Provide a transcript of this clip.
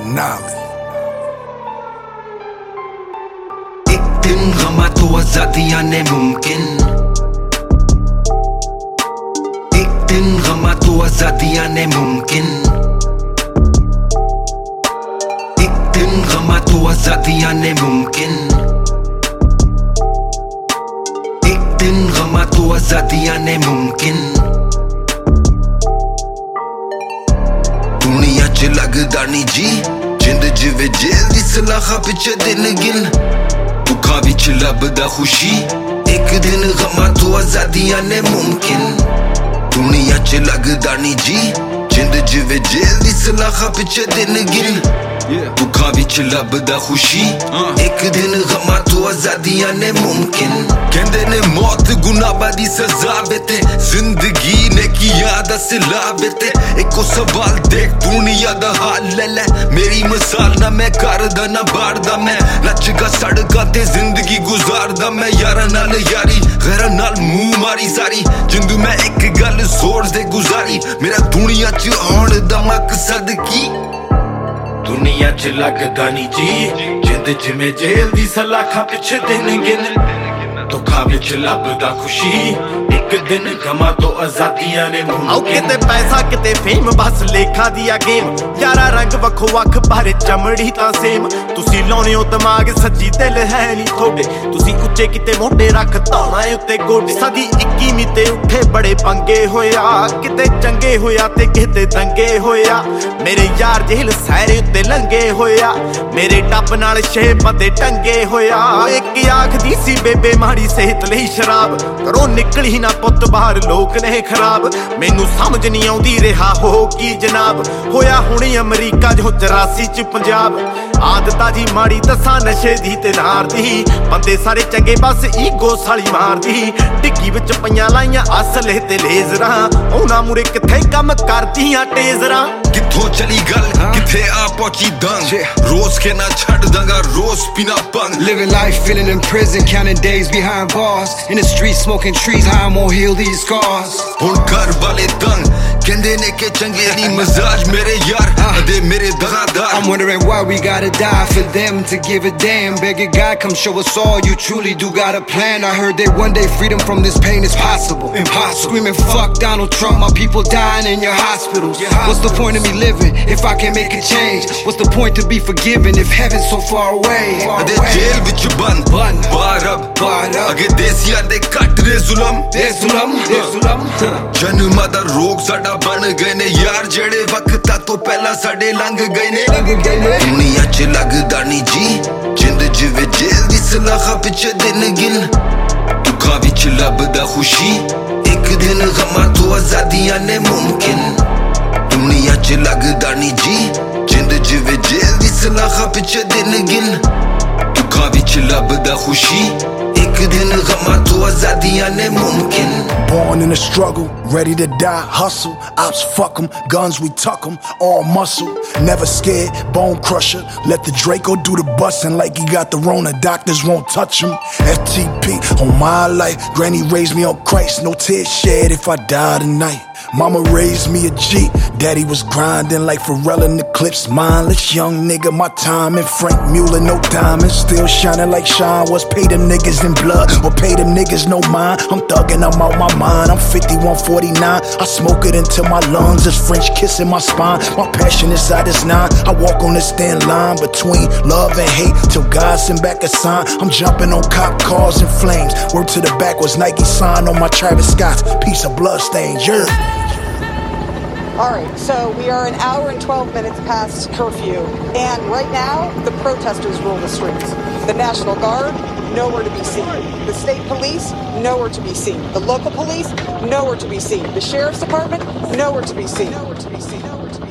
Denali. एक दिन गमा तो आजादियां ने मुमकिन, एक दिन गमा तो आजादियां ने मुमकिन, एक दिन गमा तो आजादियां ने मुमकिन, एक दिन गमा तो आजादियां ने मुमकिन। दुनिया च लगदा नी जी जिंद जिवे जेल दी सलाखा पिछे दिन गिन, दुखा विच लभदा खुशी एक दिन गमा तो आजादियां ने मुमकिन। दुनिया च लगदा नी जी जिंद जिवे जेल दी सलाखा पिछे दिन गिन, दुखा विच लभदा खुशी एक दिन गमा तो आजादियां ने मुमकिन। कहंदे ने मौत गुनाह दी सजा वे ते जिंदगी ने किया दा सिला वे ते। इको सवाल देख दुनिया दा हाल ले ले, मेरी मिसाल ना मैं करदा ना बारदा, मैं नचगा सड़का ते जिंदगी गुजारदा। मैं यारां नाल यारी गैरां नाल मुंह मारी सारी जिंदू मैं एक गल जोर दे गुजारी, मेरा दुनिया च आउण दा मकसद की। दुनिया च लगदा नी जी जिंद जिवें जेल दी सलाखा पिछे दिन गिन, दुखा विच लभदा खुशी एक दिन गमा तो आजादियां ने मुमकिन। किते पैसा किते फेम बस लेखा दिया गेम, यारा रंग वखो वख पर चमड़ी तां सेम। तुसी लाउने हो दिमाग सज्जी दिल है नी थोड़े, तुसी उच्चे किते मोढे रख धौणा उत्ते गोडे। सदी 21वीं ते उठे बड़े पंगे होया, किते चंगे होया ते किते दंगे होया। मेरे यार जेल सैरे उत्ते लंगे होया, मेरे टप नाल 6 बंदे टंगे होया। एक आखदी सी बेबे माड़ी सेहत लई शराब, घरों निकली ना पुत बाहर लोक ने खराब। मैनू समझ नहीं आउंदी रिहा हो की जनाब, होया हुणी अमरीका जो 84 च पंजाब। आदता जी माड़ी दसा नशे दी ते नार दी, बंदे सारे चंगे बस ईगो साली मार दी। डिग्गी विच पईयां लाइयां असले ते लेजरां, उहनां मुरे किथे कम करदियां टेजरां। किथों चली गल किथे आ पहुंची दंग, रोज के ना छड़ दंगा रोज पीना पंग। Living life, feeling in prison, counting days behind bars. In the streets, smoking trees, how I'm gonna heal these scars. हुण घर वाले तंग कहंदे ने के चंगे नी मजाज मेरे यार अदे मेरे दगादार। I'm wondering why we gotta die for them to give a damn. Begging God come show us all you truly do got a plan. I heard that one day freedom from this pain is possible. Impossible. Screaming fuck Donald Trump, my people dying in your hospitals. What's the point of me living if I can't make a change? What's the point to be forgiven if heaven's so far away? अदे jail विच बंद बारब अगे देसियां दे cut रे जुलम जन्म दा रोग साडा बन गए ने यार, जेड़े वक्तां तो पहला साडे लंघ गए ने। दुनिया च लगदा नी जी जिंद जिवे जेल दी सलाखा पिछे दिन गिन, दुखा विच लभदा खुशी एक दिन गमा तो आजादियां ने मुमकिन। दुनिया च लगदा नी जी जिंद जिवे जेल दी सलाखा पिछे दिन गिन, दुखा विच लभदा खुशी एक दिन गमा तो आजादियां ने मुमकिन। Born in a struggle, ready to die, hustle. Ops fuck 'em, guns we tuck 'em, all muscle. Never scared, bone crusher. Let the Draco do the bustin' like he got the Rona. Doctors won't touch him. FTP on my life. Granny raised me on Christ, no tears shed if I die tonight. Mama raised me a G, daddy was grinding like Pharrell in the clips. Mindless young nigga, my time and Frank Mueller, no diamonds. Still shining like Sean was. Pay them niggas in blood or pay them niggas no mind. I'm thugging, I'm out my mind. I'm 5149. I smoke it until my lungs is French kissing my spine. My passion inside is 9. I walk on this thin line between love and hate till God send back a sign. I'm jumping on cop cars and flames. Word to the back was Nike sign on my Travis Scott's piece of blood stains. All right, so we are an hour and 12 minutes past curfew, and right now, the protesters rule the streets. The National Guard, nowhere to be seen. The state police, nowhere to be seen. The local police, nowhere to be seen. The Sheriff's Department, nowhere to be seen.